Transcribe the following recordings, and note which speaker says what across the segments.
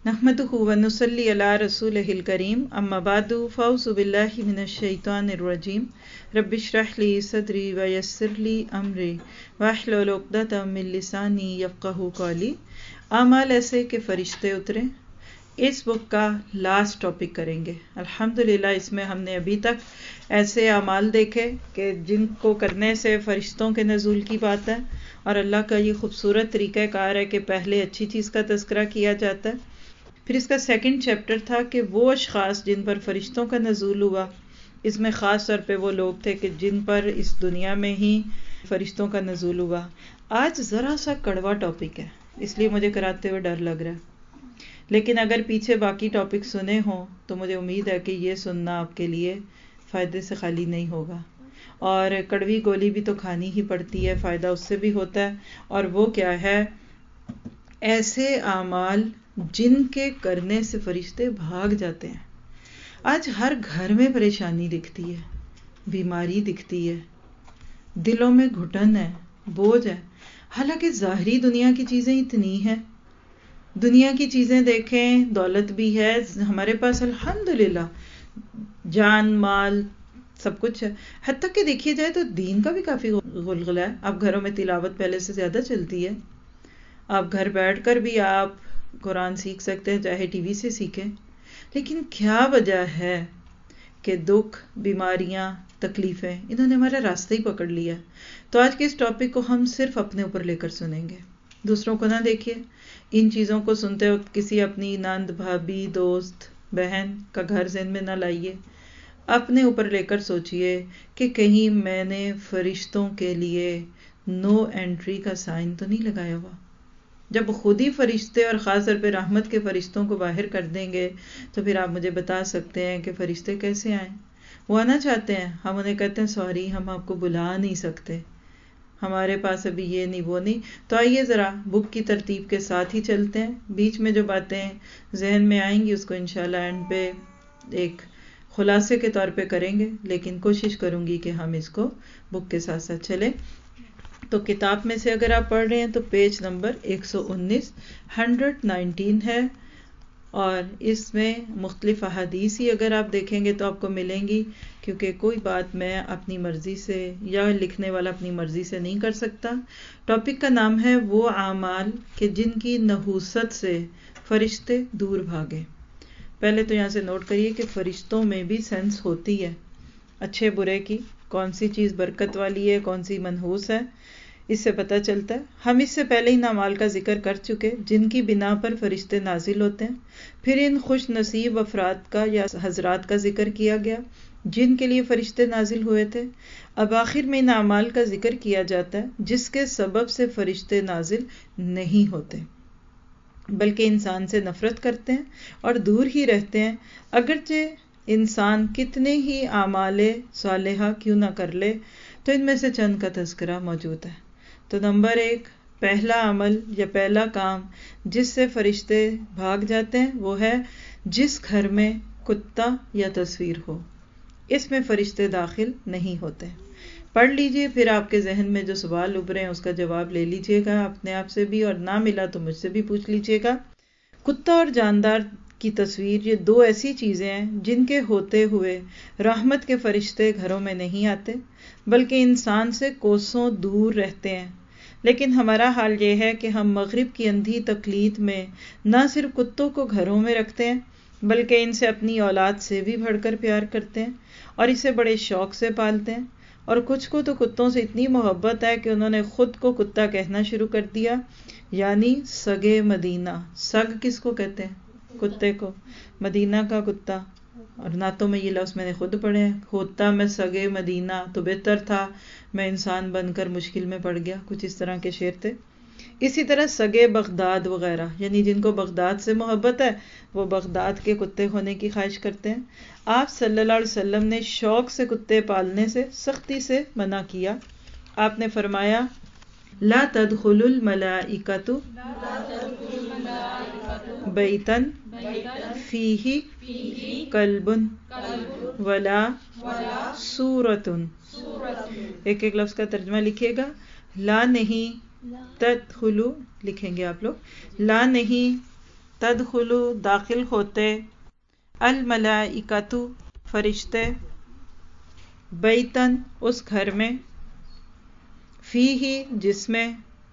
Speaker 1: نحمدہ ونصلی علی رسولہ الکریم اما بعد فاعوذ باللہ من الشیطان الرجیم رب اشرح لی صدری ویسر لی امری واحلل عقدۃ من لسانی یفقہوا قولی۔ اعمال ایسے کہ فرشتے اترے، اس بک کا لاسٹ ٹاپک کریں گے۔ الحمدللہ اس میں ہم نے ابھی تک ایسے اعمال دیکھے کہ جن کو کرنے سے فرشتوں کے نزول کی بات ہے، اور اللہ کا یہ خوبصورت طریقہ کار ہے کہ پہلے اچھی چیز کا تذکرہ کیا جاتا ہے، پھر اس کا سیکنڈ چیپٹر تھا کہ وہ اشخاص جن پر فرشتوں کا نزول ہوا، اس میں خاص طور پہ وہ لوگ تھے کہ جن پر اس دنیا میں ہی فرشتوں کا نزول ہوا۔ آج ذرا سا کڑوا ٹاپک ہے، اس لیے مجھے کراتے ہوئے ڈر لگ رہا ہے، لیکن اگر پیچھے باقی ٹاپک سنے ہوں تو مجھے امید ہے کہ یہ سننا آپ کے لیے فائدے سے خالی نہیں ہوگا۔ اور کڑوی گولی بھی تو کھانی ہی پڑتی ہے، فائدہ اس سے بھی ہوتا ہے، اور وہ کیا ہے؟ ایسے اعمال جن کے کرنے سے فرشتے بھاگ جاتے ہیں۔ آج ہر گھر میں پریشانی دکھتی ہے، بیماری دکھتی ہے، دلوں میں گھٹن ہے، بوجھ ہے، حالانکہ ظاہری دنیا کی چیزیں اتنی ہیں۔ دنیا کی چیزیں دیکھیں، دولت بھی ہے ہمارے پاس الحمدللہ، جان مال سب کچھ ہے، حتیٰ کہ دیکھیے جائے تو دین کا بھی کافی غلغلہ ہے۔ اب گھروں میں تلاوت پہلے سے زیادہ چلتی ہے، اب گھر بیٹھ کر بھی آپ قرآن سیکھ سکتے ہیں، چاہے ٹی وی سے سیکھیں، لیکن کیا وجہ ہے کہ دکھ، بیماریاں، تکلیفیں انہوں نے ہمارا راستہ ہی پکڑ لیا۔ تو آج کے اس ٹاپک کو ہم صرف اپنے اوپر لے کر سنیں گے، دوسروں کو نہ دیکھیے۔ ان چیزوں کو سنتے وقت کسی اپنی نند، بھابھی، دوست، بہن کا گھر ذہن میں نہ لائیے، اپنے اوپر لے کر سوچئے کہ کہیں میں نے فرشتوں کے لیے نو انٹری کا سائن تو نہیں لگایا ہوا۔ جب خود ہی فرشتے اور خاص طور پہ رحمت کے فرشتوں کو باہر کر دیں گے تو پھر آپ مجھے بتا سکتے ہیں کہ فرشتے کیسے آئیں؟ وہ آنا چاہتے ہیں، ہم انہیں کہتے ہیں سوری ہم آپ کو بلا نہیں سکتے، ہمارے پاس ابھی یہ نہیں وہ نہیں۔ تو آئیے ذرا بک کی ترتیب کے ساتھ ہی چلتے ہیں، بیچ میں جو باتیں ذہن میں آئیں گی اس کو انشاءاللہ اینڈ پہ ایک خلاصے کے طور پہ کریں گے، لیکن کوشش کروں گی کہ ہم اس کو بک کے ساتھ ساتھ چلیں۔ تو کتاب میں سے اگر آپ پڑھ رہے ہیں تو پیج نمبر 119 ہے، اور اس میں مختلف احادیث ہی اگر آپ دیکھیں گے تو آپ کو ملیں گی، کیونکہ کوئی بات میں اپنی مرضی سے یا لکھنے والا اپنی مرضی سے نہیں کر سکتا۔ ٹاپک کا نام ہے وہ اعمال کہ جن کی نحوست سے فرشتے دور بھاگے۔ پہلے تو یہاں سے نوٹ کریے کہ فرشتوں میں بھی سینس ہوتی ہے، اچھے برے کی، کون سی چیز برکت والی ہے، کون سی منحوس ہے، اس سے پتہ چلتا ہے۔ ہم اس سے پہلے ان اعمال کا ذکر کر چکے جن کی بنا پر فرشتے نازل ہوتے ہیں، پھر ان خوش نصیب افراد کا یا حضرات کا ذکر کیا گیا جن کے لیے فرشتے نازل ہوئے تھے۔ اب آخر میں ان اعمال کا ذکر کیا جاتا ہے جس کے سبب سے فرشتے نازل نہیں ہوتے، بلکہ انسان سے نفرت کرتے ہیں اور دور ہی رہتے ہیں، اگرچہ انسان کتنے ہی اعمال صالحہ کیوں نہ کر لے۔ تو ان میں سے چند کا تذکرہ موجود ہے۔ تو نمبر 1، پہلا عمل یا پہلا کام جس سے فرشتے بھاگ جاتے ہیں وہ ہے جس گھر میں کتا یا تصویر ہو، اس میں فرشتے داخل نہیں ہوتے۔ پڑھ لیجئے، پھر آپ کے ذہن میں جو سوال ابھرے ہیں اس کا جواب لے لیجئے گا اپنے آپ سے بھی، اور نہ ملا تو مجھ سے بھی پوچھ لیجئے گا۔ کتا اور جاندار کی تصویر، یہ دو ایسی چیزیں ہیں جن کے ہوتے ہوئے رحمت کے فرشتے گھروں میں نہیں آتے، بلکہ انسان سے کوسوں دور رہتے ہیں۔ لیکن ہمارا حال یہ ہے کہ ہم مغرب کی اندھی تقلید میں نہ صرف کتوں کو گھروں میں رکھتے ہیں بلکہ ان سے اپنی اولاد سے بھی بڑھ کر پیار کرتے ہیں اور اسے بڑے شوق سے پالتے ہیں، اور کچھ کو تو کتوں سے اتنی محبت ہے کہ انہوں نے خود کو کتا کہنا شروع کر دیا، یعنی سگے مدینہ۔ سگ کس کو کہتے ہیں؟ کتے کو۔ مدینہ کا کتا، اور نعتوں میں یہ لفظ میں نے خود پڑھے ہیں، ہوتا میں سگے مدینہ تو بہتر تھا میں انسان بن کر مشکل میں پڑ گیا، کچھ اس طرح کے شعر تھے۔ اسی طرح سگے بغداد وغیرہ، یعنی جن کو بغداد سے محبت ہے وہ بغداد کے کتے ہونے کی خواہش کرتے ہیں۔ آپ صلی اللہ علیہ وسلم نے شوق سے کتے پالنے سے سختی سے منع کیا۔ آپ نے فرمایا لا تدخل الملائکۃ بیتا فیہ کلب ولا سورۃ۔ ایک ایک لفظ کا ترجمہ لکھیے گا۔ لا نہیں، تدخلو لکھیں گے آپ لوگ، لا نہیں تدخلو داخل ہوتے، الملائکۃ فرشتے، بیتن اس گھر میں، فیہ جس میں،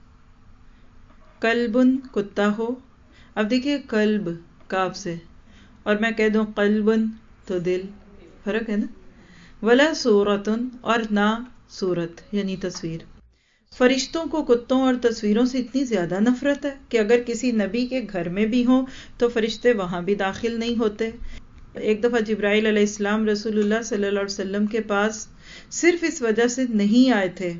Speaker 1: کلبن کتا ہو. اب دیکھیے کلب کاف سے، اور میں کہہ دوں قلبن تو دل، فرق ہے نا. ولا صورتن اور نہ صورت یعنی تصویر. فرشتوں کو کتوں اور تصویروں سے اتنی زیادہ نفرت ہے کہ اگر کسی نبی کے گھر میں بھی ہوں تو فرشتے وہاں بھی داخل نہیں ہوتے. ایک دفعہ جبرائیل علیہ السلام رسول اللہ صلی اللہ علیہ وسلم کے پاس صرف اس وجہ سے نہیں آئے تھے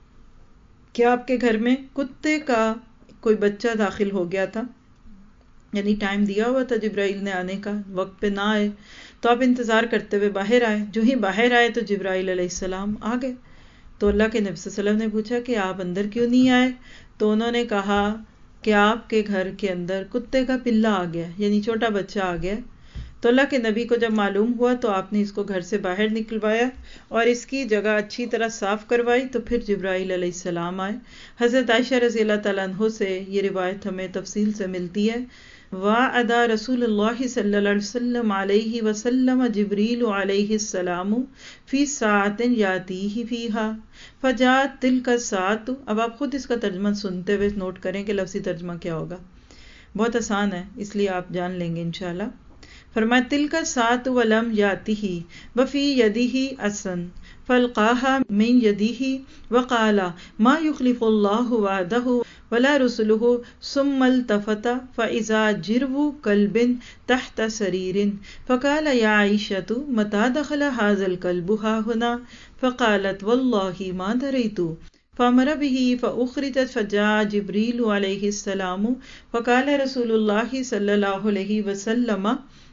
Speaker 1: کہ آپ کے گھر میں کتے کا کوئی بچہ داخل ہو گیا تھا، یعنی ٹائم دیا ہوا تھا جبرائیل نے آنے کا، وقت پہ نہ آئے تو آپ انتظار کرتے ہوئے باہر آئے. جو ہی باہر آئے تو جبرائیل علیہ السلام آ گئے. تو اللہ کے نبی صلی اللہ علیہ وسلم نے پوچھا کہ آپ اندر کیوں نہیں آئے؟ تو انہوں نے کہا کہ آپ کے گھر کے اندر کتے کا پلہ آ گیا، یعنی چھوٹا بچہ آ گیا. تو اللہ کے نبی کو جب معلوم ہوا تو آپ نے اس کو گھر سے باہر نکلوایا اور اس کی جگہ اچھی طرح صاف کروائی. تو پھر جبرائیل علیہ السلام آئے. حضرت عائشہ رضی اللہ تعالیٰ عنہ سے یہ روایت ہمیں تفصیل سے ملتی ہے. وَعَدَ رسول اللہ صلی اللہ علیہ وسلم علیہ وسلم جبریل علیہ السلام فی ساعت یاتیہ فیہا فجاءت تلک الساعۃ. اب آپ خود اس کا ترجمہ سنتے ہوئے نوٹ کریں کہ لفظی ترجمہ کیا ہوگا. بہت آسان ہے اس لیے آپ جان لیں گے انشاءاللہ. فرمایا تلک الساعۃ ولم یاتہ وفی یدہ عصا فالقاها من یدہ وقال ما یخلف اللہ وعدہ ولا رسلہ ثم التفت فاذا جرو کلب تحت سریر فقال یا عائشۃ متى دخل هذا الكلب ها هنا فقالت والله ما دريت فامر به فاخرجت فجاء جبریل علیہ السلام فقال رسول اللہ صلی اللہ علیہ وسلم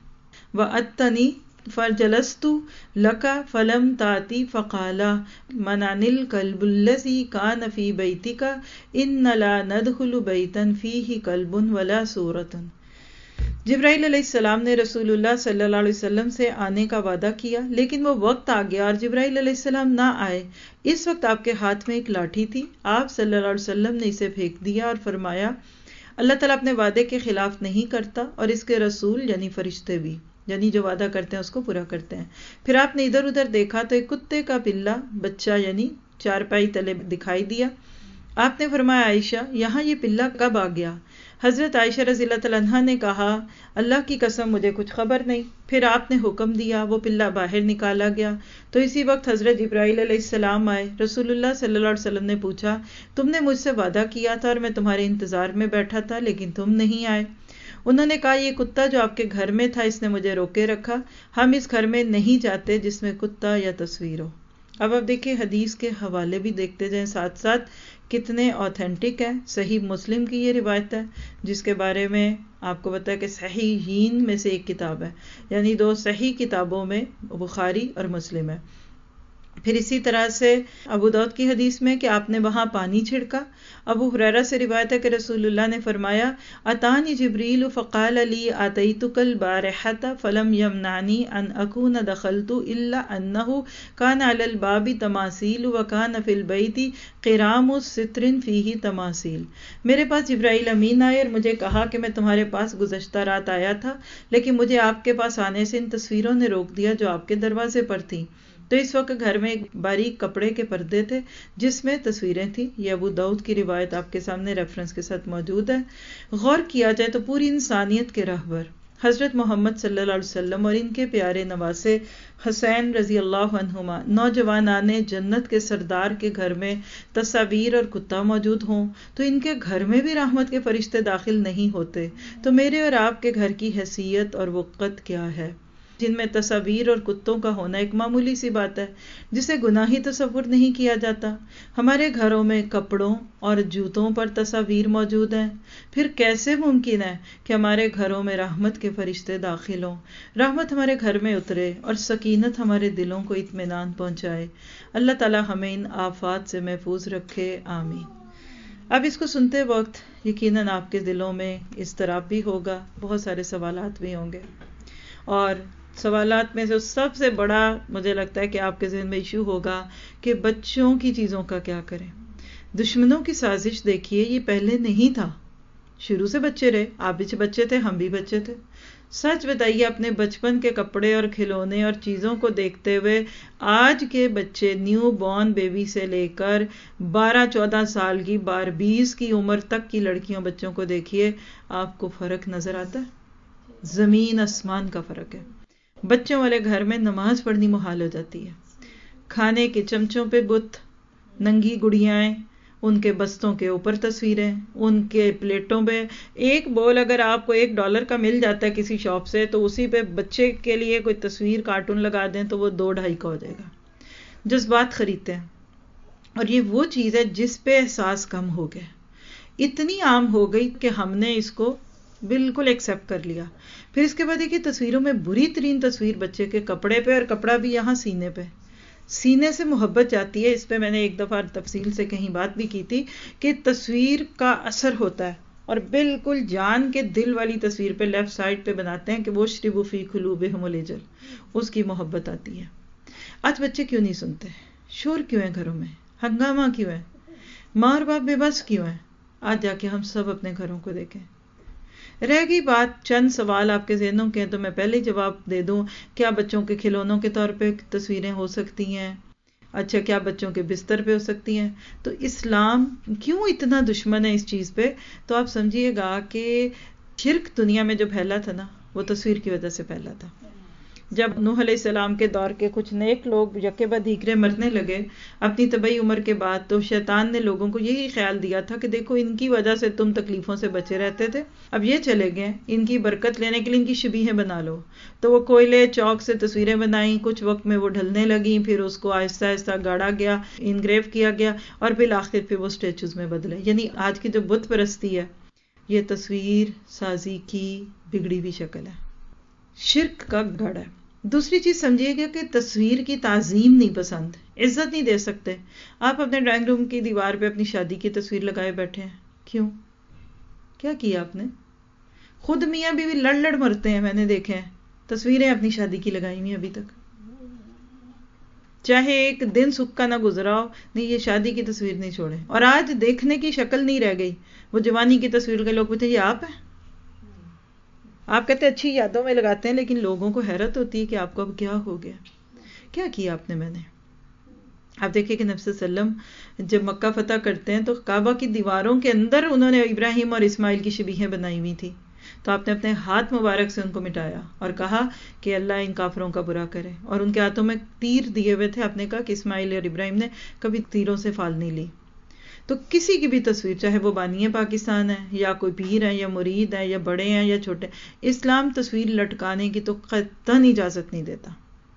Speaker 1: واتنی فجلست لك فلم تاتی فقال منعني الكلب الذي كان في بيتك ان لا ندخل بيتا فيه كلب ولا صورة. جبرائیل علیہ السلام نے رسول اللہ صلی اللہ علیہ وسلم سے آنے کا وعدہ کیا، لیکن وہ وقت آ گیا اور جبرائیل علیہ السلام نہ آئے. اس وقت آپ کے ہاتھ میں ایک لاٹھی تھی. آپ صلی اللہ علیہ وسلم نے اسے پھینک دیا اور فرمایا اللہ تعالیٰ اپنے وعدے کے خلاف نہیں کرتا اور اس کے رسول یعنی فرشتے بھی، یعنی جو وعدہ کرتے ہیں اس کو پورا کرتے ہیں. پھر آپ نے ادھر ادھر دیکھا تو ایک کتے کا پلہ بچہ یعنی چارپائی تلے دکھائی دیا. آپ نے فرمایا عائشہ یہاں یہ پلہ کب آ گیا؟ حضرت عائشہ رضی اللہ تعالیٰ عنہا نے کہا اللہ کی قسم مجھے کچھ خبر نہیں. پھر آپ نے حکم دیا، وہ پلہ باہر نکالا گیا. تو اسی وقت حضرت جبرائیل علیہ السلام آئے. رسول اللہ صلی اللہ علیہ وسلم نے پوچھا تم نے مجھ سے وعدہ کیا تھا اور میں تمہارے انتظار میں بیٹھا تھا لیکن تم نہیں آئے. انہوں نے کہا یہ کتا جو آپ کے گھر میں تھا اس نے مجھے روکے رکھا، ہم اس گھر میں نہیں جاتے جس میں کتا یا تصویر ہو. اب آپ دیکھیں حدیث کے حوالے بھی دیکھتے جائیں ساتھ ساتھ کتنے اوتھینٹک ہیں. صحیح مسلم کی یہ روایت ہے جس کے بارے میں آپ کو پتا ہے کہ صحیحین میں سے ایک کتاب ہے، یعنی دو صحیح کتابوں میں بخاری اور مسلم ہے. پھر اسی طرح سے ابو داؤد کی حدیث میں کہ آپ نے وہاں پانی چھڑکا. ابو ہریرہ سے روایت ہے کہ رسول اللہ نے فرمایا اتانی جبریل فقال لی آتیتک البارحۃ فلم یمنعنی ان اکون دخلت الا انہ کان علی الباب تماثیل وکان فی البیت قرام ستر فیہ تماثیل. میرے پاس جبرائیل امین آئے اور مجھے کہا کہ میں تمہارے پاس گزشتہ رات آیا تھا لیکن مجھے آپ کے پاس آنے سے ان تصویروں نے روک دیا جو آپ کے دروازے پر تھیں. تو اس وقت گھر میں ایک باریک کپڑے کے پردے تھے جس میں تصویریں تھیں. یہ ابو داؤد کی روایت آپ کے سامنے ریفرنس کے ساتھ موجود ہے. غور کیا جائے تو پوری انسانیت کے رہبر حضرت محمد صلی اللہ علیہ وسلم اور ان کے پیارے نواسے حسین رضی اللہ عنہما نوجوانان جنت کے سردار کے گھر میں تصاویر اور کتا موجود ہوں تو ان کے گھر میں بھی رحمت کے فرشتے داخل نہیں ہوتے تو میرے اور آپ کے گھر کی حیثیت اور وقت کیا ہے جن میں تصاویر اور کتوں کا ہونا ایک معمولی سی بات ہے جسے گناہی تصور نہیں کیا جاتا. ہمارے گھروں میں کپڑوں اور جوتوں پر تصاویر موجود ہیں. پھر کیسے ممکن ہے کہ ہمارے گھروں میں رحمت کے فرشتے داخل ہوں، رحمت ہمارے گھر میں اترے اور سکینت ہمارے دلوں کو اطمینان پہنچائے. اللہ تعالی ہمیں ان آفات سے محفوظ رکھے، آمین. اب اس کو سنتے وقت یقیناً آپ کے دلوں میں اضطراب بھی ہوگا، بہت سارے سوالات بھی ہوں گے، اور سوالات میں سے سب سے بڑا مجھے لگتا ہے کہ آپ کے ذہن میں ایشو ہوگا کہ بچوں کی چیزوں کا کیا کریں. دشمنوں کی سازش دیکھیے یہ پہلے نہیں تھا، شروع سے بچے رہے، آپ بھی بچے تھے، ہم بھی بچے تھے. سچ بتائیے اپنے بچپن کے کپڑے اور کھلونے اور چیزوں کو دیکھتے ہوئے آج کے بچے نیو بورن بیبی سے لے کر 12-14 سال کی 20 کی عمر تک کی لڑکیوں بچوں کو دیکھیے، آپ کو فرق نظر آتا ہے؟ زمین آسمان کا فرق ہے. بچوں والے گھر میں نماز پڑھنی محال ہو جاتی ہے. کھانے کے چمچوں پہ بت، ننگی گڑیاں، ان کے بستوں کے اوپر تصویریں، ان کے پلیٹوں پہ ایک بول اگر آپ کو $1 کا مل جاتا ہے کسی شاپ سے تو اسی پہ بچے کے لیے کوئی تصویر کارٹون لگا دیں تو وہ 2-2.5 کا ہو جائے گا. جذبات خریدتے ہیں. اور یہ وہ چیز ہے جس پہ احساس کم ہو گیا، اتنی عام ہو گئی کہ ہم نے اس کو بالکل ایکسیپٹ کر لیا. پھر اس کے بعد دیکھیے تصویروں میں بری ترین تصویر بچے کے کپڑے پہ، اور کپڑا بھی یہاں سینے پہ. سینے سے محبت جاتی ہے. اس پہ میں نے ایک دفعہ تفصیل سے کہیں بات بھی کی تھی کہ تصویر کا اثر ہوتا ہے، اور بالکل جان کے دل والی تصویر پہ لیفٹ سائڈ پہ بناتے ہیں کہ وہ شربوا فی قلوبہم العجل، اس کی محبت آتی ہے. آج بچے کیوں نہیں سنتے؟ شور کیوں ہے گھروں میں؟ ہنگامہ کیوں ہے؟ ماں اور باپ بے بس کیوں ہیں؟ آج جا کے ہم سب اپنے گھروں کو دیکھیں. رہ گئی بات چند سوال آپ کے ذہنوں کے ہیں تو میں پہلے ہی جواب دے دوں. کیا بچوں کے کھلونوں کے طور پہ تصویریں ہو سکتی ہیں؟ اچھا، کیا بچوں کے بستر پہ ہو سکتی ہیں؟ تو اسلام کیوں اتنا دشمن ہے اس چیز پہ؟ تو آپ سمجھیے گا کہ شرک دنیا میں جو پھیلا تھا نا، وہ تصویر کی وجہ سے پھیلا تھا. جب نوح علیہ السلام کے دور کے کچھ نیک لوگ یکے بعد دیگرے مرنے لگے اپنی طبعی عمر کے بعد، تو شیطان نے لوگوں کو یہی خیال دیا تھا کہ دیکھو ان کی وجہ سے تم تکلیفوں سے بچے رہتے تھے، اب یہ چلے گئے، ان کی برکت لینے کے لیے ان کی شبیہیں بنا لو. تو وہ کوئلے چوک سے تصویریں بنائیں، کچھ وقت میں وہ ڈھلنے لگیں، پھر اس کو آہستہ آہستہ گاڑا گیا، انگریو کیا گیا، اور بالآخر پھر وہ اسٹیچوز میں بدلے. یعنی آج کی جو بت پرستی ہے یہ تصویر سازی کی بگڑی ہوئی شکل ہے، شرک کا گڑھ ہے. دوسری چیز سمجھیے گا کہ تصویر کی تعظیم نہیں پسند، عزت نہیں دے سکتے. آپ اپنے ڈرائنگ روم کی دیوار پہ اپنی شادی کی تصویر لگائے بیٹھے ہیں، کیوں؟ کیا کیا آپ نے؟ خود میاں بیوی لڑ مرتے ہیں، میں نے دیکھے ہیں تصویریں اپنی شادی کی لگائی ہوئی ابھی تک، چاہے ایک دن سکھ کا نہ گزرا ہو، نہیں یہ شادی کی تصویر نہیں چھوڑے. اور آج دیکھنے کی شکل نہیں رہ گئی. وہ جوانی کی تصویر کے لوگ پوچھتے یہ آپ ہیں؟ آپ کہتے ہیں اچھی یادوں میں لگاتے ہیں، لیکن لوگوں کو حیرت ہوتی ہے کہ آپ کو اب کیا ہو گیا، کیا کیا آپ نے؟ میں نے آپ دیکھیں کہ نبی صلی اللہ علیہ وسلم جب مکہ فتح کرتے ہیں تو کعبہ کی دیواروں کے اندر انہوں نے ابراہیم اور اسماعیل کی شبیہیں بنائی ہوئی تھی. تو آپ نے اپنے ہاتھ مبارک سے ان کو مٹایا اور کہا کہ اللہ ان کافروں کا برا کرے. اور ان کے ہاتھوں میں تیر دیے ہوئے تھے، آپ نے کہا کہ اسماعیل اور ابراہیم نے کبھی تیروں سے فال نہیں لی. تو کسی کی بھی تصویر، چاہے وہ بانی پاکستان ہے یا کوئی پیر ہے یا مرید ہے یا بڑے ہیں یا چھوٹے، اسلام تصویر لٹکانے کی تو قطعاً اجازت نہیں دیتا.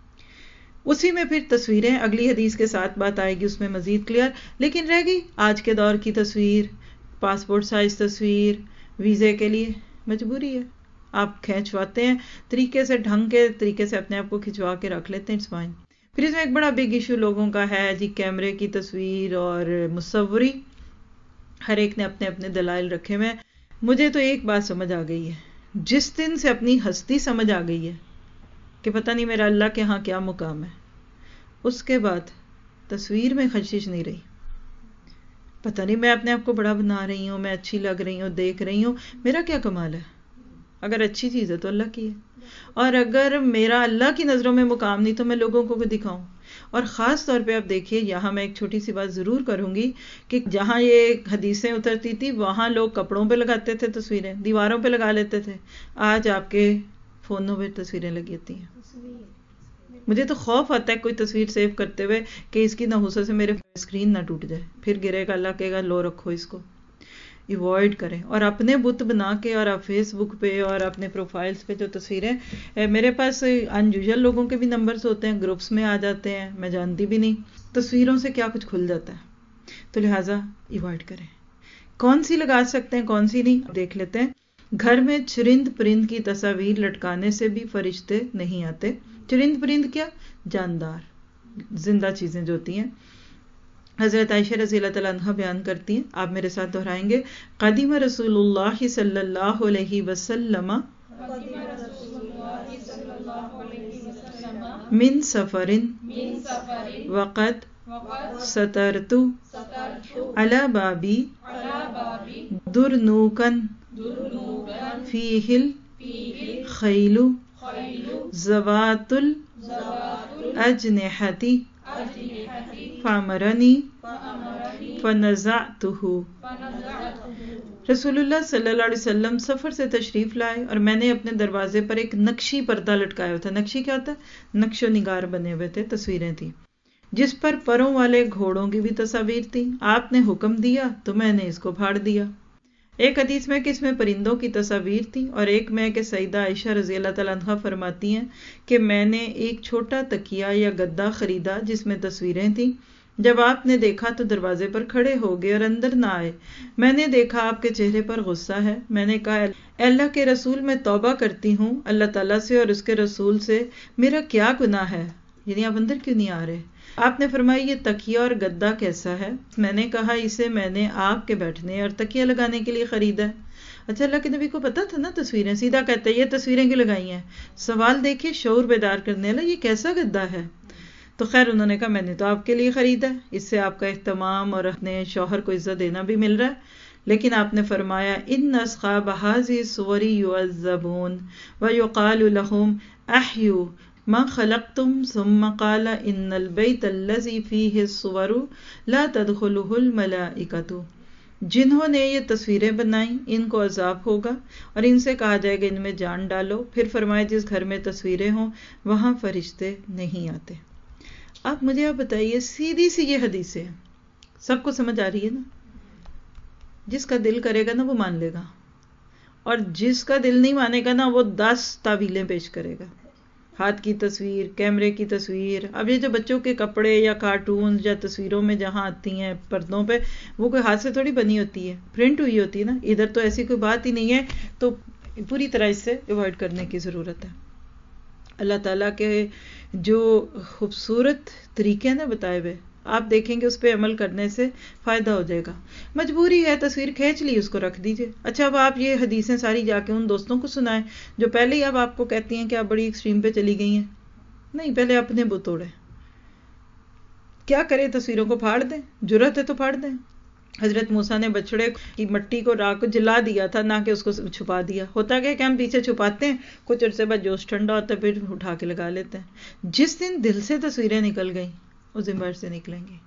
Speaker 1: اسی میں پھر تصویریں اگلی حدیث کے ساتھ بات آئے گی، اس میں مزید کلیئر. لیکن رہ گئی آج کے دور کی تصویر، پاسپورٹ سائز تصویر، ویزے کے لیے مجبوری ہے، آپ کھینچواتے ہیں طریقے سے، ڈھنگ کے طریقے سے اپنے آپ کو کھنچوا کے رکھ لیتے ہیں، اٹس فائن. پھر اس میں ایک بڑا بگ ایشو لوگوں کا ہے جی کیمرے کی تصویر اور مصوری. ہر ایک نے اپنے اپنے دلائل رکھے ہوئے. مجھے تو ایک بات سمجھ آ گئی ہے، جس دن سے اپنی ہستی سمجھ آ گئی ہے کہ پتہ نہیں میرا اللہ کے ہاں کیا مقام ہے، اس کے بعد تصویر میں خشش نہیں رہی. پتہ نہیں میں اپنے آپ کو بڑا بنا رہی ہوں، میں اچھی لگ رہی ہوں، دیکھ رہی ہوں، میرا کیا کمال ہے؟ اگر اچھی چیز ہے تو اللہ کی ہے، اور اگر میرا اللہ کی نظروں میں مقام نہیں تو میں لوگوں کو بھی دکھاؤں. اور خاص طور پہ آپ دیکھیے، یہاں میں ایک چھوٹی سی بات ضرور کروں گی کہ جہاں یہ حدیثیں اترتی تھی وہاں لوگ کپڑوں پہ لگاتے تھے تصویریں، دیواروں پہ لگا لیتے تھے. آج آپ کے فونوں پہ تصویریں لگی ہوتی ہیں. مجھے تو خوف آتا ہے کوئی تصویر سیو کرتے ہوئے کہ اس کی نحوست سے میرے اسکرین نہ ٹوٹ جائے، پھر گرے گا، اللہ کہے گا لو رکھو اس کو. ایوائڈ کریں. اور اپنے بت بنا کے اور آپ فیس بک پہ اور اپنے پروفائلز پہ جو تصویریں، میرے پاس انیوژل لوگوں کے بھی نمبرز ہوتے ہیں، گروپس میں آ جاتے ہیں، میں جانتی بھی نہیں، تصویروں سے کیا کچھ کھل جاتا ہے. تو لہٰذا ایوائڈ کریں. کون سی لگا سکتے ہیں کون سی نہیں دیکھ لیتے ہیں. گھر میں چرند پرند کی تصاویر لٹکانے سے بھی فرشتے نہیں آتے. چرند پرند کیا؟ جاندار زندہ چیزیں جو ہوتی ہیں. حضرت عائشہ رضی اللہ تعالیٰ عنہ بیان کرتی ہیں، آپ میرے ساتھ دہرائیں گے، قدیم رسول اللہ صلی اللہ علیہ وسلم من سفر وقد سترت علی بابی درنوکن فیہ الخیل ذوات الاجنحۃ فامرنی فنزعتہ. رسول اللہ صلی اللہ علیہ وسلم سفر سے تشریف لائے اور میں نے اپنے دروازے پر ایک نقشی پردہ لٹکایا ہوا تھا. نقشی کیا ہوتا ہے؟ نقش و نگار بنے ہوئے تھے، تصویریں تھیں جس پر پروں والے گھوڑوں کی بھی تصاویر تھی. آپ نے حکم دیا تو میں نے اس کو پھاڑ دیا. ایک حدیث میں کہ اس میں پرندوں کی تصاویر تھی، اور ایک میں کہ سیدہ عائشہ رضی اللہ تعالیٰ عنہا فرماتی ہیں کہ میں نے ایک چھوٹا تکیہ یا گدا خریدا جس میں تصویریں تھیں. جب آپ نے دیکھا تو دروازے پر کھڑے ہو گئے اور اندر نہ آئے. میں نے دیکھا آپ کے چہرے پر غصہ ہے. میں نے کہا اے اللہ کے رسول، میں توبہ کرتی ہوں اللہ تعالیٰ سے اور اس کے رسول سے، میرا کیا گناہ ہے، یعنی آپ اندر کیوں نہیں آ رہے؟ آپ نے فرمایا یہ تکیہ اور گدا کیسا ہے؟ میں نے کہا اسے میں نے آپ کے بیٹھنے اور تکیہ لگانے کے لیے خریدا ہے. اچھا، اللہ کے نبی کو پتا تھا نا تصویریں، سیدھا کہتے ہیں یہ تصویریں کیوں لگائی ہیں؟ سوال دیکھیے، شعور بیدار کرنے والا، یہ کیسا گدا ہے؟ تو خیر انہوں نے کہا میں نے تو آپ کے لیے خریدا ہے، اس سے آپ کا اہتمام اور اپنے شوہر کو عزت دینا بھی مل رہا ہے. لیکن آپ نے فرمایا ان اصحاب هذه الصور يعذبون ويقال لهم احيوا ما خلقتم ثم قال ان البيت الذي فيه الصور لا تدخله الملائكة. جنہوں نے یہ تصویریں بنائیں ان کو عذاب ہوگا اور ان سے کہا جائے گا ان میں جان ڈالو. پھر فرمایا جس گھر میں تصویریں ہوں وہاں فرشتے نہیں آتے. آپ مجھے آپ بتائیے، سیدھی سی یہ حدیثیں سب کو سمجھ آ رہی ہے نا؟ جس کا دل کرے گا نا وہ مان لے گا، اور جس کا دل نہیں مانے گا نا وہ 10 تعویلیں پیش کرے گا. ہاتھ کی تصویر، کیمرے کی تصویر. اب یہ جو بچوں کے کپڑے یا کارٹون یا تصویروں میں جہاں آتی ہیں پردوں پہ، وہ کوئی ہاتھ سے تھوڑی بنی ہوتی ہے، پرنٹ ہوئی ہوتی ہے نا. ادھر تو ایسی کوئی بات ہی نہیں ہے، تو پوری طرح اس سے ایوائڈ کرنے کی ضرورت ہے. اللہ تعالیٰ کے جو خوبصورت طریقے نا بتائے ہوئے، آپ دیکھیں گے اس پہ عمل کرنے سے فائدہ ہو جائے گا. مجبوری ہے، تصویر کھینچ لی اس کو رکھ دیجئے. اچھا اب آپ یہ حدیثیں ساری جا کے ان دوستوں کو سنائیں جو پہلے ہی اب آپ کو کہتی ہیں کہ آپ بڑی ایکسٹریم پہ چلی گئی ہیں. نہیں، پہلے اپنے بت توڑیں. کیا کرے؟ تصویروں کو پھاڑ دیں، جرأت ہے تو پھاڑ دیں. حضرت موسیٰ نے بچڑے کی مٹی کو راک کو جلا دیا تھا، نہ کہ اس کو چھپا دیا. ہوتا کیا کہ ہم پیچھے چھپاتے ہیں، کچھ عرصے بعد جوش ٹھنڈا ہوتا ہے پھر اٹھا کے لگا لیتے ہیں. جس دن دل سے تصویریں نکل گئیں اس دن باہر سے نکلیں گی.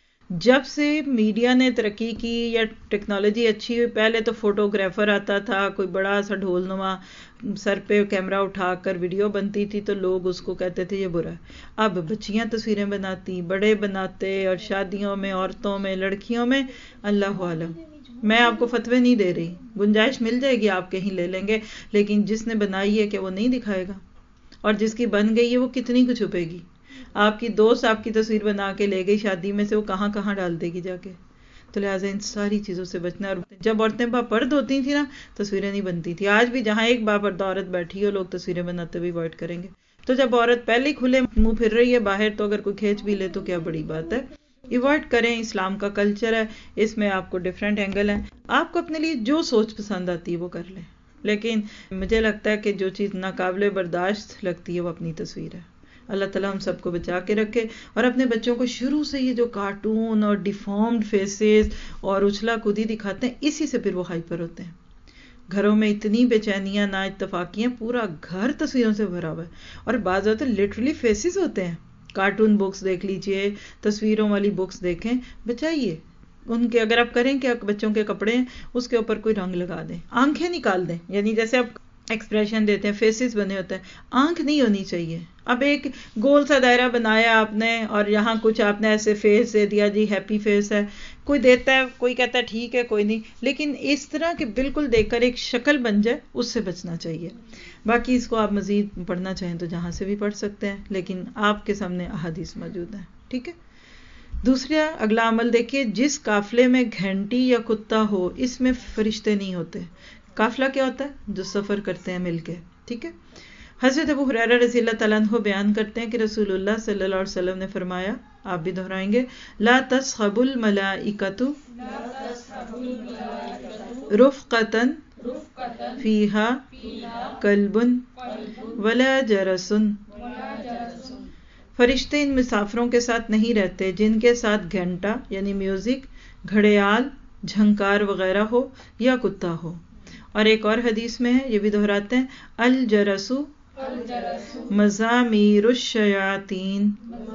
Speaker 1: جب سے میڈیا نے ترقی کی یا ٹیکنالوجی اچھی ہوئی، پہلے تو فوٹوگرافر آتا تھا، کوئی بڑا سا ڈھول نما سر پہ کیمرہ اٹھا کر ویڈیو بنتی تھی تو لوگ اس کو کہتے تھے یہ برا ہے. اب بچیاں تصویریں بناتی، بڑے بناتے، اور شادیوں میں، عورتوں میں، لڑکیوں میں. اللہ عالم، میں آپ کو فتوے نہیں دے رہی، گنجائش مل جائے گی آپ کہیں لے لیں گے، لیکن جس نے بنائی ہے کہ وہ نہیں دکھائے گا، اور جس کی بن گئی ہے وہ کتنی کو چھپے گی. آپ کی دوست آپ کی تصویر بنا کے لے گئی شادی میں سے، وہ کہاں کہاں ڈال دے گی جا کے. تو لہٰذا ان ساری چیزوں سے بچنا. اور جب عورتیں باپرد ہوتی تھیں نا تصویریں نہیں بنتی تھی. آج بھی جہاں ایک باپردہ عورت بیٹھی ہو لوگ تصویریں بناتے ہوئے اوائڈ کریں گے. تو جب عورت پہلے ہی کھلے منہ پھر رہی ہے باہر تو اگر کوئی کھینچ بھی لے تو کیا بڑی بات ہے. ایوائڈ کریں، اسلام کا کلچر ہے، اس میں آپ کو ڈیفرنٹ اینگل ہیں. آپ کو اپنے لیے جو سوچ پسند آتی ہے وہ کر لیں، لیکن مجھے لگتا ہے کہ جو چیز ناقابل برداشت لگتی ہے وہ اپنی تصویر ہے. اللہ تعالیٰ ہم سب کو بچا کے رکھے. اور اپنے بچوں کو شروع سے یہ جو کارٹون اور ڈیفارمڈ فیسز اور اچھلا کودی دکھاتے ہیں، اسی سے پھر وہ ہائپر ہوتے ہیں. گھروں میں اتنی بے چینیاں، نا اتفاقیاں، پورا گھر تصویروں سے بھرا ہوا ہے. اور بعض اوقات لٹرلی فیسز ہوتے ہیں. کارٹون بکس دیکھ لیجئے، تصویروں والی بکس دیکھیں، بچائیے ان کے. اگر آپ کریں کہ بچوں کے کپڑے ہیں اس کے اوپر کوئی رنگ لگا دیں، آنکھیں نکال دیں. یعنی جیسے آپ ایکسپریشن دیتے ہیں، فیسز بنے ہوتے ہیں، آنکھ نہیں ہونی چاہیے. اب ایک گول سا دائرہ بنایا آپ نے اور یہاں کچھ آپ نے ایسے فیس دے دیا، جی ہیپی فیس ہے، کوئی دیتا ہے، کوئی کہتا ہے ٹھیک ہے کوئی نہیں، لیکن اس طرح کہ بالکل دیکھ کر ایک شکل بن جائے اس سے بچنا چاہیے. باقی اس کو آپ مزید پڑھنا چاہیں تو جہاں سے بھی پڑھ سکتے ہیں، لیکن آپ کے سامنے احادیث موجود ہیں. ٹھیک ہے. دوسرا اگلا عمل دیکھیے، جس قافلے میں گھنٹی یا کتا ہو اس میں فرشتے نہیں ہوتے. قافلہ کیا ہوتا ہے؟ جو سفر کرتے ہیں مل کے. ٹھیک ہے. حضرت ابو ہریرہ رضی اللہ تعالیٰ عنہ بیان کرتے ہیں کہ رسول اللہ صلی اللہ علیہ وسلم نے فرمایا، آپ بھی دہرائیں گے، لا تصحب الملائکۃ رفقۃ فیہا کلب ولا جرس. فرشتے ان مسافروں کے ساتھ نہیں رہتے جن کے ساتھ گھنٹا یعنی میوزک، گھڑیال، جھنکار وغیرہ ہو یا کتا ہو. اور ایک اور حدیث میں ہے، یہ بھی دہراتے ہیں، الجرسو مزامیر الشیاطین،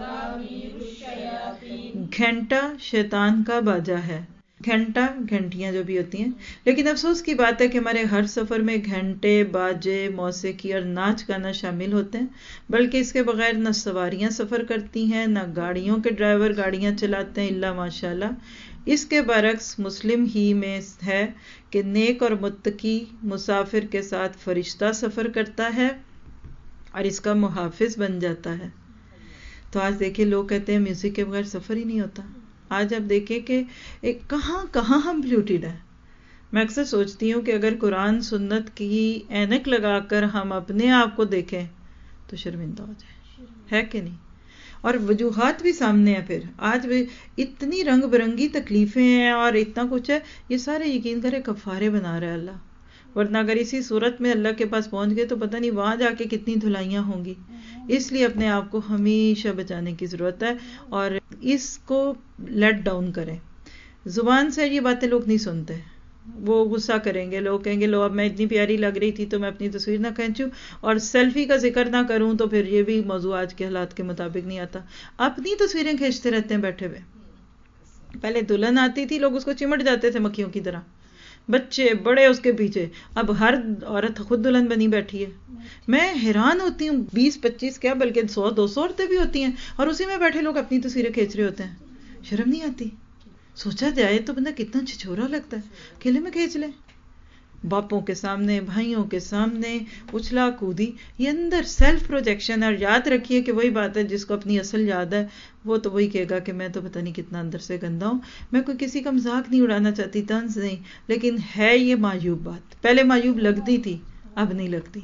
Speaker 1: گھنٹا شیطان کا باجا ہے۔ گھنٹا، گھنٹیاں جو بھی ہوتی ہیں، لیکن افسوس کی بات ہے کہ ہمارے ہر سفر میں گھنٹے، باجے، موسیقی اور ناچ گانا شامل ہوتے ہیں، بلکہ اس کے بغیر نہ سواریاں سفر کرتی ہیں، نہ گاڑیوں کے ڈرائیور گاڑیاں چلاتے ہیں الا ماشاءاللہ۔ اس کے برعکس مسلم ہی میں ہے کہ نیک اور متقی مسافر کے ساتھ فرشتہ سفر کرتا ہے اور اس کا محافظ بن جاتا ہے۔ تو آج دیکھیں لوگ کہتے ہیں میوزک کے بغیر سفر ہی نہیں ہوتا۔ آج آپ دیکھیں کہ کہاں کہاں ہم پلیوٹیڈ ہیں۔ میں اکثر سوچتی ہوں کہ اگر قرآن سنت کی اینک لگا کر ہم اپنے آپ کو دیکھیں تو شرمندہ ہو جائیں، ہے کہ نہیں؟ اور وجوہات بھی سامنے ہیں۔ پھر آج بھی اتنی رنگ برنگی تکلیفیں ہیں اور اتنا کچھ ہے، یہ سارے یقین کرے کفارے بنا رہا ہے اللہ، ورنہ اگر اسی صورت میں اللہ کے پاس پہنچ گئے تو پتہ نہیں وہاں جا کے کتنی دھلائیاں ہوں گی۔ اس لیے اپنے آپ کو ہمیشہ بچانے کی ضرورت ہے اور اس کو لیٹ ڈاؤن کریں۔ زبان سے یہ باتیں لوگ نہیں سنتے، وہ غصہ کریں گے، لوگ کہیں گے لو اب میں اتنی پیاری لگ رہی تھی تو میں اپنی تصویر نہ کھینچوں اور سیلفی کا ذکر نہ کروں تو پھر یہ بھی موضوع آج کے حالات کے مطابق نہیں آتا۔ اپنی تصویریں کھینچتے رہتے ہیں بیٹھے ہوئے۔ پہلے دلہن آتی تھی لوگ اس کو چمٹ جاتے تھے مکھیوں کی طرح، بچے بڑے اس کے پیچھے، اب ہر عورت خود دلہن بنی بیٹھی ہے۔ میں حیران ہوتی ہوں، 20-25 کیا بلکہ 100-200 عورتیں بھی ہوتی ہیں اور اسی میں بیٹھے لوگ اپنی تصویریں کھینچ رہے ہوتے ہیں۔ شرم نہیں آتی؟ سوچا جائے تو بندہ کتنا چھچورا لگتا ہے، اکیلے میں کھینچ لیں، باپوں کے سامنے، بھائیوں کے سامنے اچھلا کودی۔ یہ اندر سیلف پروجیکشن ہے، اور یاد رکھیے کہ وہی بات ہے جس کو اپنی اصل یاد ہے وہ تو وہی کہے گا کہ میں تو پتہ نہیں کتنا اندر سے گندا ہوں۔ میں کوئی کسی کا مذاق نہیں اڑانا چاہتی، طنز نہیں، لیکن ہے یہ معیوب بات۔ پہلے معیوب لگتی تھی، اب نہیں لگتی۔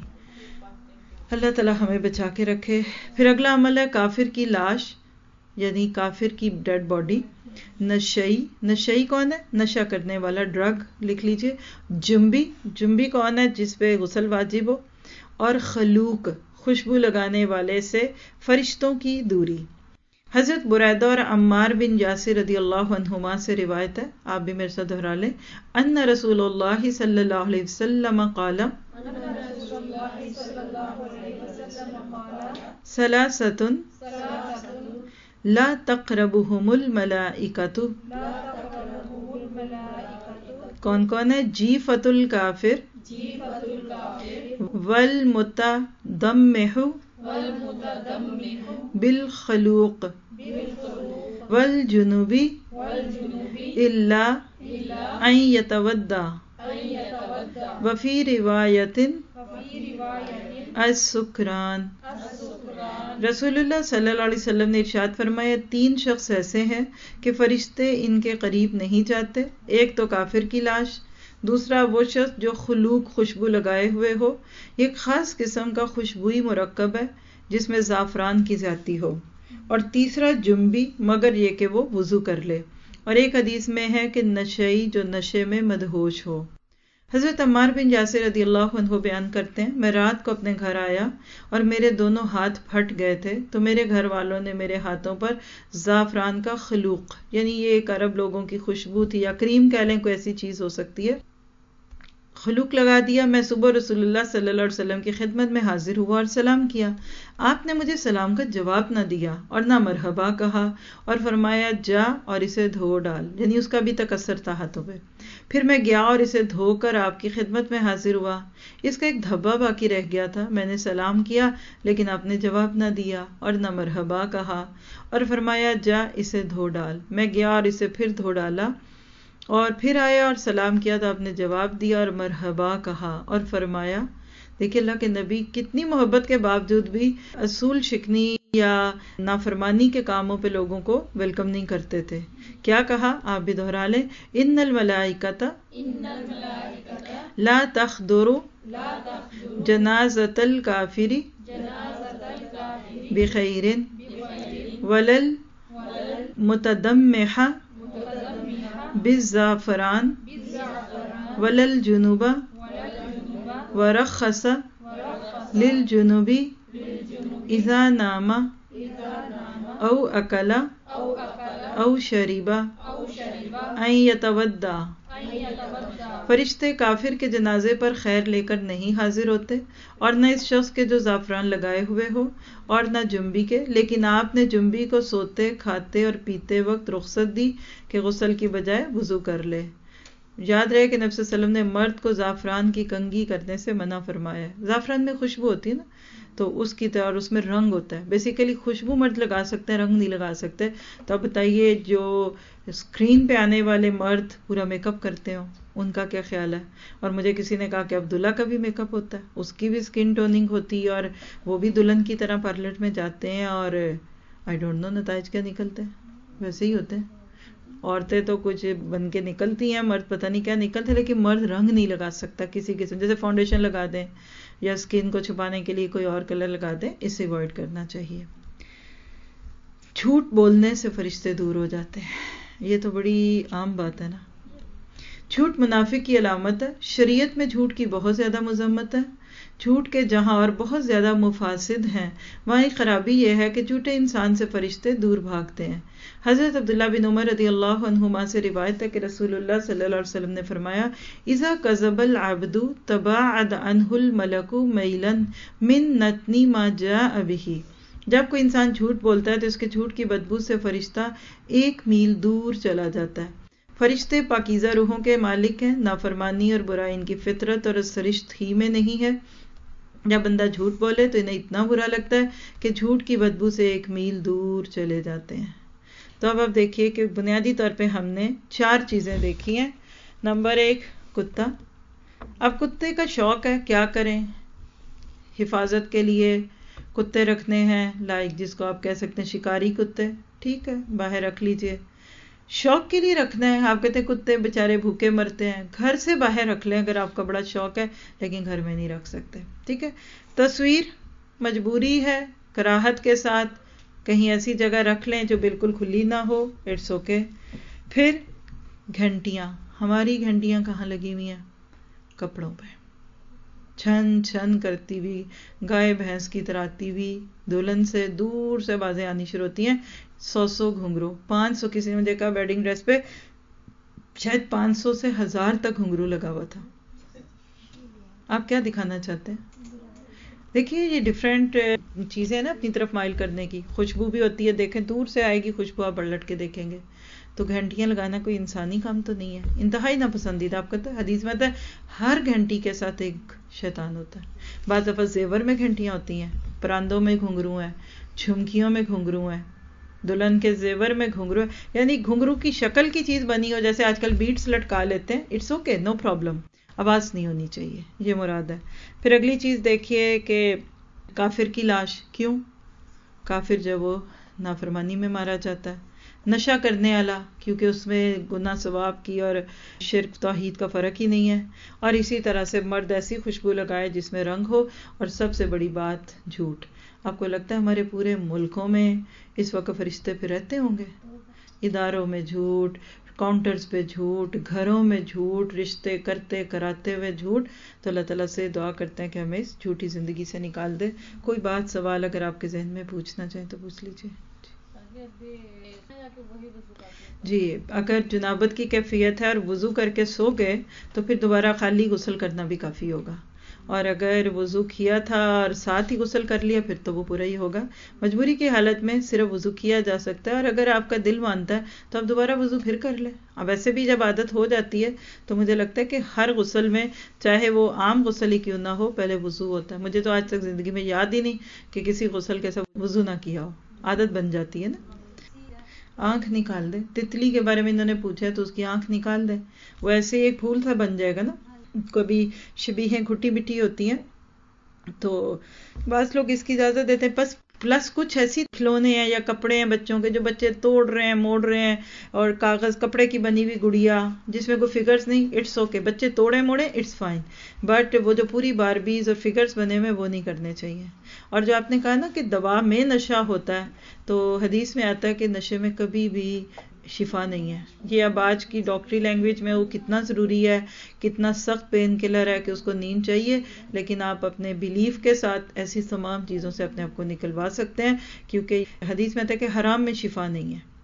Speaker 1: اللہ تعالی ہمیں بچا کے رکھے۔ پھر اگلا عمل ہے کافر کی لاش، یعنی کافر کی ڈیڈ باڈی۔ نشئی، نشئی کون ہے؟ نشہ کرنے والا، ڈرگ لکھ لیجئے۔ جنبی، جنبی کون ہے؟ جس پہ غسل واجب ہو۔ اور خلوق، خوشبو لگانے والے سے فرشتوں کی دوری۔ حضرت بریدہ اور عمار بن یاسر رضی اللہ عنہما سے روایت ہے، آپ بھی میرے ساتھ دہرا لیں، ان رسول اللہ صلی اللہ علیہ وسلم قال ثلاثۃ لا تقربهم الملائکۃ۔ کون کون ہے؟ جیفۃ الکافر والمتدمح بالخلوق والجنوب الا ان یتودع، وفی روایت السکران۔ رسول اللہ صلی اللہ علیہ وسلم نے ارشاد فرمایا، 3 شخص ایسے ہیں کہ فرشتے ان کے قریب نہیں جاتے۔ ایک تو کافر کی لاش، دوسرا وہ شخص جو خلوق خوشبو لگائے ہوئے ہو، یہ ایک خاص قسم کا خوشبوئی مرکب ہے جس میں زعفران کی زیادتی ہو، اور تیسرا جنبی مگر یہ کہ وہ وضو کر لے، اور ایک حدیث میں ہے کہ نشئی جو نشے میں مدہوش ہو۔ حضرت عمار بن یاسر رضی اللہ عنہ بیان کرتے ہیں، میں رات کو اپنے گھر آیا اور میرے دونوں ہاتھ پھٹ گئے تھے، تو میرے گھر والوں نے میرے ہاتھوں پر زعفران کا خلوق، یعنی یہ ایک عرب لوگوں کی خوشبو تھی یا کریم کہہ لیں، کوئی ایسی چیز ہو سکتی ہے، خلوق لگا دیا۔ میں صبح رسول اللہ صلی اللہ علیہ وسلم کی خدمت میں حاضر ہوا اور سلام کیا۔ آپ نے مجھے سلام کا جواب نہ دیا اور نہ مرحبا کہا، اور فرمایا جا اور اسے دھو ڈال، یعنی اس کا بھی تکثر تھا ہاتھوں پہ۔ پھر میں گیا اور اسے دھو کر آپ کی خدمت میں حاضر ہوا، اس کا ایک دھبا باقی رہ گیا تھا۔ میں نے سلام کیا لیکن آپ نے جواب نہ دیا اور نہ مرحبا کہا، اور فرمایا جا اسے دھو ڈال۔ میں گیا اور اسے پھر دھو ڈالا، اور پھر آیا اور سلام کیا تو آپ نے جواب دیا اور مرحبا کہا، اور فرمایا، دیکھیں اللہ کے نبی کتنی محبت کے باوجود بھی اصول شکنی یا نافرمانی کے کاموں پہ لوگوں کو ویلکم نہیں کرتے تھے۔ کیا کہا؟ آپ بھی دہرا لیں، ان الملائکۃ لا تحضر جنازۃ الکافر بخیر ولا المتدمح بالزعفران ولا الجنوب، ورخص للجنوب اذا نام او اکل او شرب ان یتودع فرشتے کافر کے جنازے پر خیر لے کر نہیں حاضر ہوتے، اور نہ اس شخص کے جو زعفران لگائے ہوئے ہو، اور نہ جنبی کے، لیکن آپ نے جنبی کو سوتے کھاتے اور پیتے وقت رخصت دی کہ غسل کی بجائے وضو کر لے۔ یاد رہے کہ نبی صلی اللہ علیہ وسلم نے مرد کو زعفران کی کنگھی کرنے سے منع فرمایا ہے۔ زعفران میں خوشبو ہوتی ہے نا، تو اس کی طرح، اور اس میں رنگ ہوتا ہے۔ بیسیکلی خوشبو مرد لگا سکتے ہیں، رنگ نہیں لگا سکتے۔ تو اب بتائیے جو اسکرین پہ آنے والے مرد پورا میک اپ کرتے ہوں، ان کا کیا خیال ہے؟ اور مجھے کسی نے کہا کہ عبداللہ کا بھی میک اپ ہوتا ہے، اس کی بھی اسکن ٹوننگ ہوتی ہے، اور وہ بھی دلہن کی طرح پارلر میں جاتے ہیں، اور آئی ڈونٹ نو نتائج کیا نکلتے ہیں، ویسے ہی ہوتے ہیں۔ عورتیں تو کچھ بن کے نکلتی ہیں، مرد پتہ نہیں کیا نکلتے، لیکن مرد رنگ نہیں لگا سکتا کسی قسم، جیسے فاؤنڈیشن لگا دیں یا اسکن کو چھپانے کے لیے کوئی اور کلر لگا دیں، اسے اوائڈ کرنا چاہیے۔ جھوٹ بولنے سے فرشتے دور ہو جاتے ہیں، یہ تو بڑی عام بات ہے نا۔ جھوٹ منافق کی علامت ہے۔ شریعت میں جھوٹ کی بہت زیادہ مذمت ہے۔ جھوٹ کے جہاں اور بہت زیادہ مفاسد ہیں، وہاں ایک خرابی یہ ہے کہ جھوٹے انسان سے فرشتے دور بھاگتے ہیں۔ حضرت عبداللہ بن عمر رضی اللہ عنہما سے روایت ہے کہ رسول اللہ صلی اللہ علیہ وسلم نے فرمایا، اذا کذب العبد تباعد عنہ الملک میلا من نتن ما جاء بہ۔ جب کوئی انسان جھوٹ بولتا ہے تو اس کے جھوٹ کی بدبو سے فرشتہ 1 میل دور چلا جاتا ہے۔ فرشتے پاکیزہ روحوں کے مالک ہیں، نافرمانی اور برائی ان کی فطرت اور سرشت ہی میں نہیں ہے۔ جب بندہ جھوٹ بولے تو انہیں اتنا برا لگتا ہے کہ جھوٹ کی بدبو سے 1 میل دور چلے جاتے ہیں۔ تو اب آپ دیکھیے کہ بنیادی طور پہ ہم نے 4 چیزیں دیکھی ہیں۔ نمبر 1 کتا۔ اب کتے کا شوق ہے، کیا کریں؟ حفاظت کے لیے کتے رکھنے ہیں، لائک جس کو آپ کہہ سکتے ہیں شکاری کتے، ٹھیک ہے، باہر رکھ لیجئے۔ شوق کے لیے رکھنا ہے، آپ کہتے ہیں کتے بےچارے بھوکے مرتے ہیں، گھر سے باہر رکھ لیں اگر آپ کا بڑا شوق ہے، لیکن گھر میں نہیں رکھ سکتے، ٹھیک ہے۔ تصویر مجبوری ہے، کراہت کے ساتھ کہیں ایسی جگہ رکھ لیں جو بالکل کھلی نہ ہو، اٹس اوکے۔ پھر گھنٹیاں، ہماری گھنٹیاں کہاں لگی ہوئی ہیں؟ کپڑوں پہ، چھن چھن کرتی ہوئی، گائے بھینس کی طرح آتی ہوئی، دلہن سے دور سے بازیں آنی شروع ہوتی ہیں۔ 100 گھنگرو، 500، کسی نے دیکھا ویڈنگ ڈریس پہ شاید 500 سے 1000 تک گھنگرو لگا ہوا تھا۔ آپ کیا دکھانا چاہتے ہیں؟ دیکھیے یہ ڈیفرنٹ چیزیں ہیں نا اپنی طرف مائل کرنے کی۔ خوشبو بھی ہوتی ہے، دیکھیں دور سے آئے گی خوشبو، آپ پلٹ کے دیکھیں گے۔ تو گھنٹیاں لگانا کوئی انسانی کام تو نہیں ہے، انتہائی ناپسندیدہ۔ آپ کہتے ہیں حدیث میں آتا ہے ہر گھنٹی کے ساتھ ایک شیطان ہوتا ہے۔ بعض دفعہ زیور میں گھنٹیاں ہوتی ہیں، پراندوں میں گھنگرو ہیں، جھمکیوں میں گھنگرو ہیں، دلہن کے زیور میں گھنگرو ہے، یعنی گھنگرو کی شکل کی چیز بنی ہو، جیسے آج کل بیٹس لٹکا لیتے ہیں، اٹس اوکے، نو پرابلم، آواز نہیں ہونی چاہیے، یہ مراد ہے۔ پھر اگلی چیز دیکھیے کہ کافر کی لاش، کیوں؟ کافر جب وہ نافرمانی میں مارا جاتا ہے۔ نشہ کرنے والا، کیونکہ اس میں گناہ ثواب کی اور شرک توحید کا فرق ہی نہیں ہے۔ اور اسی طرح سے مرد ایسی خوشبو لگائے جس میں رنگ ہو، اور سب سے بڑی بات جھوٹ۔ آپ کو لگتا ہے ہمارے پورے ملکوں میں اس وقت فرشتے پہ رہتے ہوں گے؟ اداروں میں جھوٹ، کاؤنٹرز پہ جھوٹ، گھروں میں جھوٹ، رشتے کرتے کراتے ہوئے جھوٹ۔ تو اللہ تعالیٰ سے دعا کرتے ہیں کہ ہمیں اس جھوٹی زندگی سے نکال دے۔ کوئی بات سوال اگر آپ کے ذہن میں پوچھنا چاہیں تو پوچھ لیجیے۔ جی، اگر جنابت کی کیفیت ہے اور وضو کر کے سو گئے تو پھر دوبارہ خالی غسل کرنا بھی کافی ہوگا، اور اگر وضو کیا تھا اور ساتھ ہی غسل کر لیا پھر تو وہ پورا ہی ہوگا۔ مجبوری کی حالت میں صرف وضو کیا جا سکتا ہے، اور اگر آپ کا دل مانتا ہے تو آپ دوبارہ وضو پھر کر لیں۔ اب ایسے بھی جب عادت ہو جاتی ہے تو مجھے لگتا ہے کہ ہر غسل میں، چاہے وہ عام غسل ہی کیوں نہ ہو، پہلے وضو ہوتا ہے۔ مجھے تو آج تک زندگی میں یاد ہی نہیں کہ کسی غسل کے ساتھ وضو نہ کیا ہو، عادت بن جاتی ہے نا۔ آنکھ نکال دے، تتلی کے بارے میں انہوں نے پوچھا ہے تو اس کی آنکھ نکال دے، وہ ایسے ایک پھول سا بن جائے گا نا۔ کبھی شبیہیں کھٹی مٹی ہوتی ہیں تو بعض لوگ اس کی اجازت دیتے ہیں، بس پلس کچھ ایسی کھلونے ہیں یا کپڑے ہیں بچوں کے جو بچے توڑ رہے ہیں موڑ رہے ہیں، اور کاغذ کپڑے کی بنی ہوئی گڑیا جس میں کوئی فگرز نہیں، اٹس اوکے، بچے توڑے موڑے اٹس فائن، بٹ وہ جو پوری باربیز اور فگرز بنے ہوئے وہ نہیں کرنے چاہیے۔ اور جو آپ نے کہا نا کہ دوا میں نشہ ہوتا ہے، تو حدیث میں آتا ہے کہ نشے میں کبھی بھی شفا نہیں ہے۔ یہ اب آج کی ڈاکٹری لینگویج میں وہ کتنا ضروری ہے، کتنا سخت پین کلر ہے کہ اس کو نیند چاہیے، لیکن آپ اپنے بیلیف کے ساتھ ایسی تمام چیزوں سے اپنے آپ کو نکلوا سکتے ہیں، کیونکہ حدیث میں آتا ہے کہ حرام میں شفا نہیں ہے۔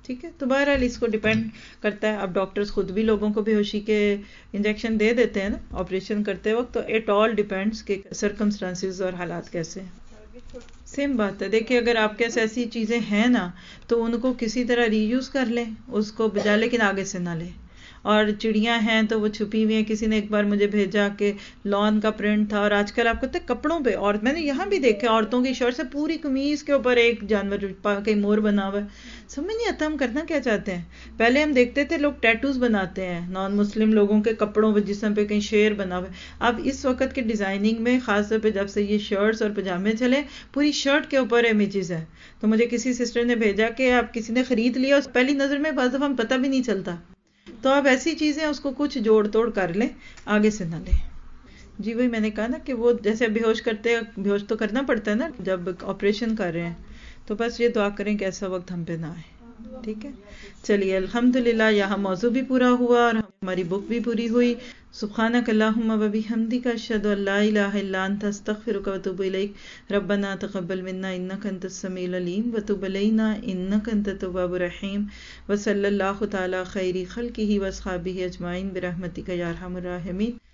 Speaker 1: ٹھیک ہے. تو بہرحال اس کو ڈیپینڈ کرتا ہے. اب ڈاکٹرز خود بھی لوگوں کو بے ہوشی کے انجیکشن دے دیتے ہیں نا آپریشن کرتے وقت, تو اٹ آل ڈیپینڈس کہ سرکمسٹانسز اور حالات کیسے ہیں. سیم بات ہے. دیکھیں اگر آپ کے پاس ایسی چیزیں ہیں نا تو ان کو کسی طرح ری یوز کر لیں اس کو بجا, لیکن آگے سے نہ لیں. اور چڑیاں ہیں تو وہ چھپی ہوئی ہیں. کسی نے ایک بار مجھے بھیجا کہ لان کا پرنٹ تھا, اور آج کل آپ کہتے ہیں کپڑوں پہ, اور میں نے یہاں بھی دیکھا عورتوں کی شرٹ سے پوری قمیض کے اوپر ایک جانور کہیں مور بنا ہوا ہے. سمجھ نہیں آتا ہم کرنا کیا چاہتے ہیں. پہلے ہم دیکھتے تھے لوگ ٹیٹوز بناتے ہیں نان مسلم لوگوں کے کپڑوں پہ, جسم پہ کہیں شیر بنا ہوا ہے. اب اس وقت کے ڈیزائننگ میں خاص طور پہ جب سے یہ شرٹس اور پجامے چلے, پوری شرٹ کے اوپر امیجز ہے. تو مجھے کسی سسٹر نے بھیجا کہ آپ کسی نے خرید لیا, اس پہلی نظر میں بعض دفعہ ہم پتہ بھی نہیں چلتا. تو آپ ایسی چیزیں اس کو کچھ جوڑ توڑ کر لیں, آگے سے نہ لیں. جی وہی میں نے کہا نا کہ وہ جیسے بے ہوش کرتے ہیں, بے ہوش تو کرنا پڑتا ہے نا جب آپریشن کر رہے ہیں, تو بس یہ دعا کریں کہ ایسا وقت ہم پہ نہ آئے. ٹھیک ہے, چلیے الحمدللہ یہاں موضوع بھی پورا ہوا اور ہماری بک بھی پوری ہوئی. سبحانک اللہم و بحمدک اشہد ان لا الہ الا انت استغفرک و اتوب الیک. ربنا تقبل منا انک انت السمیع العلیم وتب علینا انک انت التواب الرحیم. وصلی اللہ تعالی خیر خلقہ واصحابہ اجمعین برحمتک یا ارحم الراحمین.